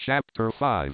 Chapter 5.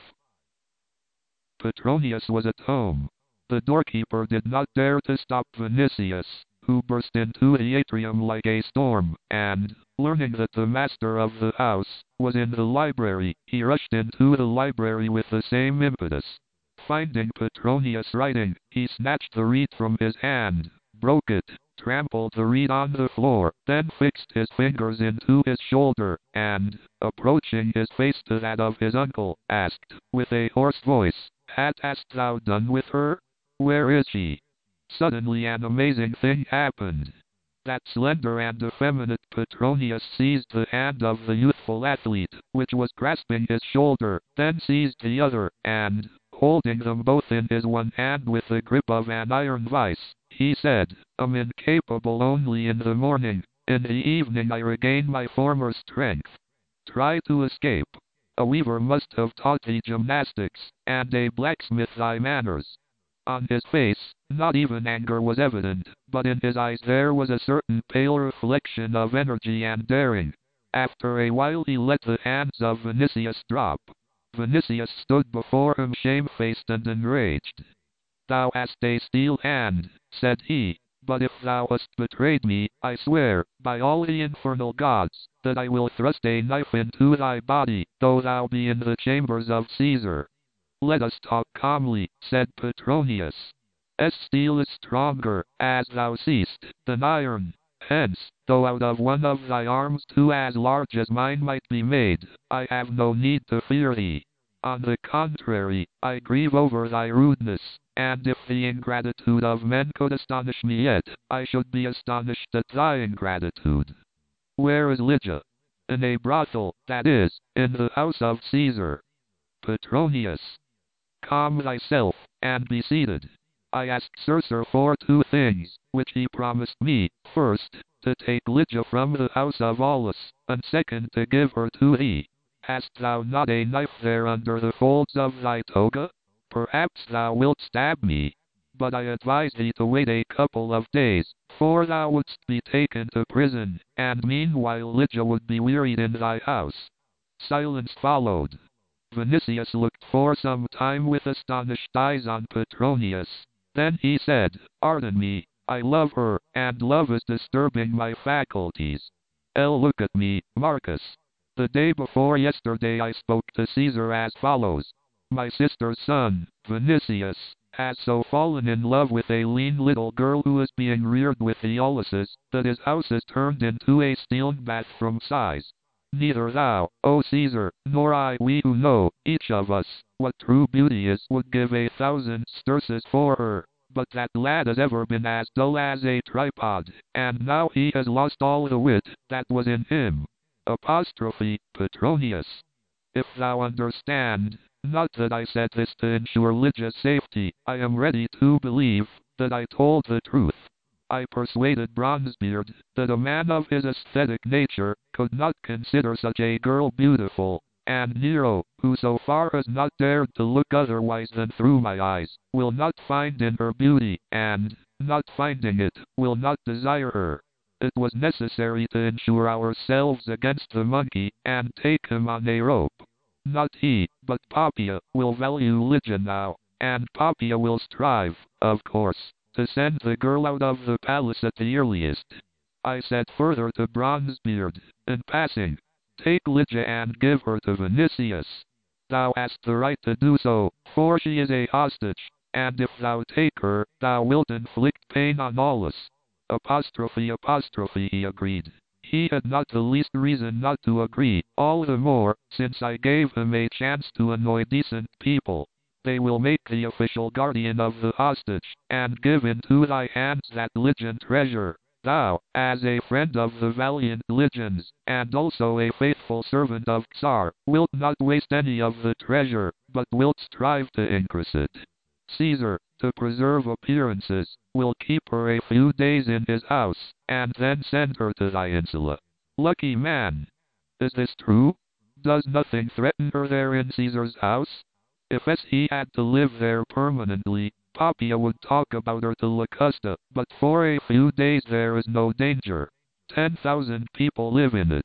Petronius was at home. The doorkeeper did not dare to stop Vinicius, who burst into the atrium like a storm, and, learning that the master of the house was in the library, he rushed into the library with the same impetus. Finding Petronius writing, he snatched the reed from his hand, broke it, trampled the reed on the floor, then fixed his fingers into his shoulder, and, approaching his face to that of his uncle, asked, with a hoarse voice, "Hast thou done with her? Where is she?" Suddenly an amazing thing happened. That slender and effeminate Petronius seized the hand of the youthful athlete, which was grasping his shoulder, then seized the other, and, holding them both in his one hand with the grip of an iron vice, he said, "I'm incapable only in the morning. In the evening I regain my former strength. Try to escape. A weaver must have taught thee gymnastics, and a blacksmith thy manners." On his face, not even anger was evident, but in his eyes there was a certain pale reflection of energy and daring. After a while he let the hands of Vinicius drop. Vinicius stood before him shamefaced and enraged. "Thou hast a steel hand," said he, "but if thou hast betrayed me, I swear, by all the infernal gods, that I will thrust a knife into thy body, though thou be in the chambers of Caesar." "Let us talk calmly," said Petronius. "Steel is stronger, as thou seest, than iron. Hence, though out of one of thy arms two as large as mine might be made, I have no need to fear thee. On the contrary, I grieve over thy rudeness, and if the ingratitude of men could astonish me yet, I should be astonished at thy ingratitude. Where is Lygia?" "In a brothel, that is, in the house of Caesar." Petronius. "Calm thyself, and be seated. I asked Cursor for two things, which he promised me: first, to take Lygia from the house of Aulus, and second, to give her to thee. Hast thou not a knife there under the folds of thy toga? Perhaps thou wilt stab me. But I advise thee to wait a couple of days, for thou wouldst be taken to prison, and meanwhile Lygia would be wearied in thy house." Silence followed. Vinicius looked for some time with astonished eyes on Petronius. Then he said, "Pardon me, I love her, and love is disturbing my faculties. Look at me, Marcus. The day before yesterday I spoke to Caesar as follows: My sister's son, Vinicius, has so fallen in love with a lean little girl who is being reared with the Auluses, that his house is turned into a steel bath from size. Neither thou, O Caesar, nor I, we who know, each of us, what true beauty is, would give 1,000 sterces for her. But that lad has ever been as dull as a tripod, and now he has lost all the wit that was in him. Apostrophe, Petronius. If thou understand, not that I said this to ensure Lygia's safety, I am ready to believe that I told the truth. I persuaded Bronzebeard that a man of his aesthetic nature could not consider such a girl beautiful, and Nero, who so far has not dared to look otherwise than through my eyes, will not find in her beauty, and, not finding it, will not desire her. It was necessary to insure ourselves against the monkey, and take him on a rope. Not he, but Poppaea, will value Lygia now, and Poppaea will strive, of course, to send the girl out of the palace at the earliest." I said further to Bronzebeard, in passing, "Take Lygia and give her to Vinicius. Thou hast the right to do so, for she is a hostage, and if thou take her, thou wilt inflict pain on Aulus." Apostrophe, he agreed. He had not the least reason not to agree, all the more, since I gave him a chance to annoy decent people. "They will make the official guardian of the hostage, and give into thy hands that Lygian treasure. Thou, as a friend of the valiant Lygians, and also a faithful servant of Czar, wilt not waste any of the treasure, but wilt strive to increase it. Caesar, to preserve appearances, will keep her a few days in his house, and then send her to thy insula. Lucky man! Is this true? Does nothing threaten her there in Caesar's house? If he had to live there permanently, Poppaea would talk about her to Locusta, but for a few days there is no danger. 10,000 people live in it.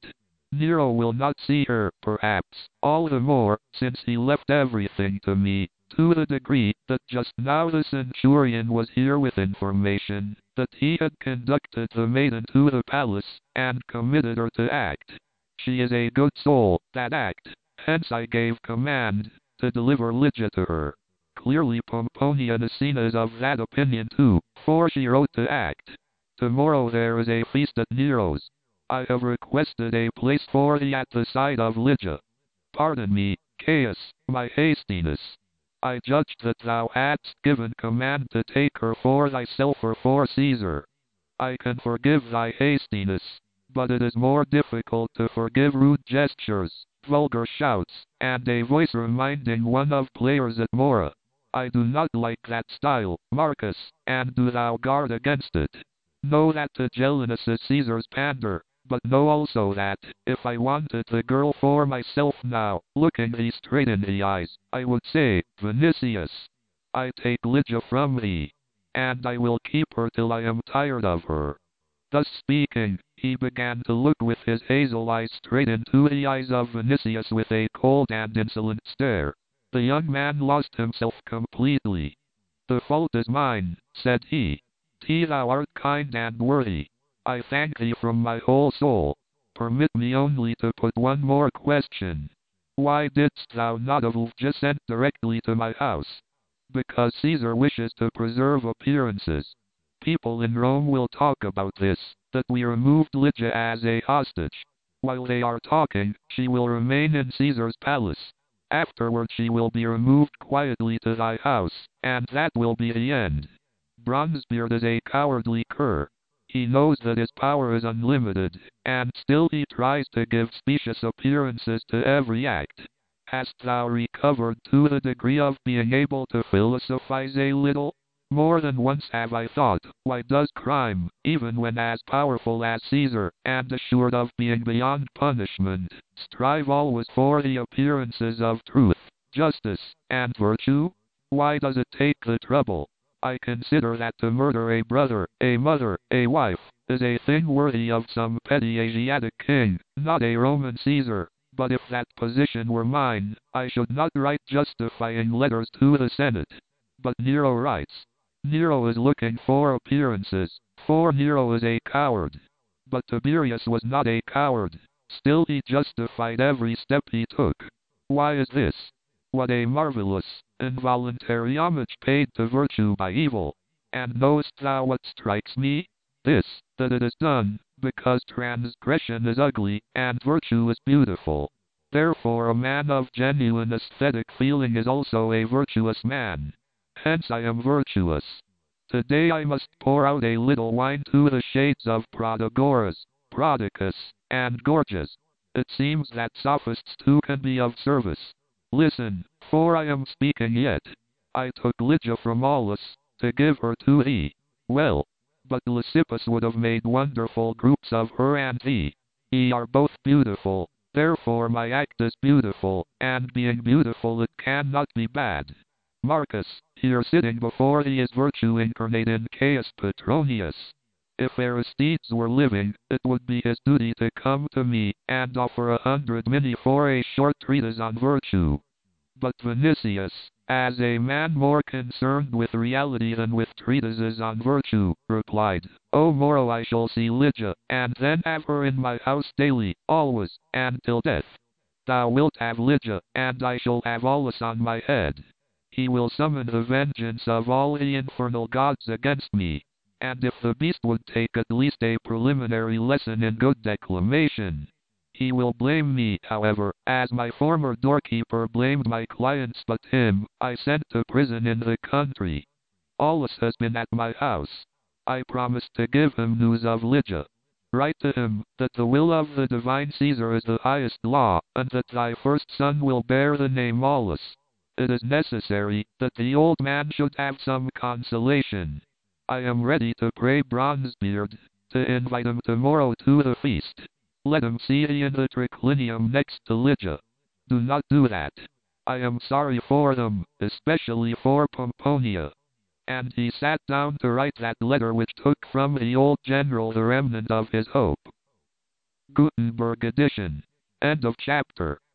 Nero will not see her, perhaps, all the more, since he left everything to me, to the degree that just now the centurion was here with information that he had conducted the maiden to the palace, and committed her to act. She is a good soul, that act, hence I gave command to deliver Lygia to her. Clearly Pomponia Nicena is of that opinion too, for she wrote to act. Tomorrow there is a feast at Nero's. I have requested a place for thee at the side of Lygia. Pardon me, Caius, my hastiness. I judged that thou hadst given command to take her for thyself or for Caesar. I can forgive thy hastiness, but it is more difficult to forgive rude gestures, vulgar shouts, and a voice reminding one of players at Mora. I do not like that style, Marcus, and do thou guard against it. Know that Tigellinus is Caesar's pander, but know also that, if I wanted the girl for myself now, looking thee straight in the eyes, I would say, Vinicius, I take Lygia from thee, and I will keep her till I am tired of her. Thus speaking, he began to look with his hazel eyes straight into the eyes of Vinicius with a cold and insolent stare. The young man lost himself completely. The fault is mine, said he. Thou art kind and worthy. I thank thee from my whole soul. Permit me only to put one more question. Why didst thou not have just sent directly to my house? Because Caesar wishes to preserve appearances. People in Rome will talk about this, that we removed Lygia as a hostage. While they are talking, she will remain in Caesar's palace. Afterward she will be removed quietly to thy house, and that will be the end. Bronzebeard is a cowardly cur. He knows that his power is unlimited, and still he tries to give specious appearances to every act. Hast thou recovered to the degree of being able to philosophize a little? More than once have I thought, why does crime, even when as powerful as Caesar, and assured of being beyond punishment, strive always for the appearances of truth, justice, and virtue? Why does it take the trouble? I consider that to murder a brother, a mother, a wife, is a thing worthy of some petty Asiatic king, not a Roman Caesar. But if that position were mine, I should not write justifying letters to the Senate. But Nero writes. Nero is looking for appearances, for Nero is a coward. But Tiberius was not a coward. Still he justified every step he took. Why is this? What a marvelous, involuntary homage paid to virtue by evil. And knowest thou what strikes me? This, that it is done, because transgression is ugly, and virtue is beautiful. Therefore a man of genuine aesthetic feeling is also a virtuous man. Hence I am virtuous. Today I must pour out a little wine to the shades of Protagoras, Prodicus, and Gorgias. It seems that sophists too can be of service. Listen, for I am speaking yet. I took Lygia from Aulus, to give her to thee. Well, but Lysippus would have made wonderful groups of her and thee. Ye are both beautiful, therefore my act is beautiful, and being beautiful it cannot be bad. Marcus, here sitting before thee is virtue incarnate in Caius Petronius. If Aristides were living, it would be his duty to come to me, and offer 100 minae for a short treatise on virtue. But Vinicius, as a man more concerned with reality than with treatises on virtue, replied, O Moro, I shall see Lygia, and then have her in my house daily, always, and till death. Thou wilt have Lygia, and I shall have Aulus on my head. He will summon the vengeance of all the infernal gods against me. And if the beast would take at least a preliminary lesson in good declamation, he will blame me, however, as my former doorkeeper blamed my clients, but him I sent to prison in the country. Aulus has been at my house. I promised to give him news of Lygia. Write to him that the will of the divine Caesar is the highest law, and that thy first son will bear the name Aulus. It is necessary that the old man should have some consolation. I am ready to pray Bronzebeard to invite him tomorrow to the feast. Let him see thee in the triclinium next to Lygia. Do not do that. I am sorry for them, especially for Pomponia. And he sat down to write that letter which took from the old general the remnant of his hope. Gutenberg edition. End of chapter.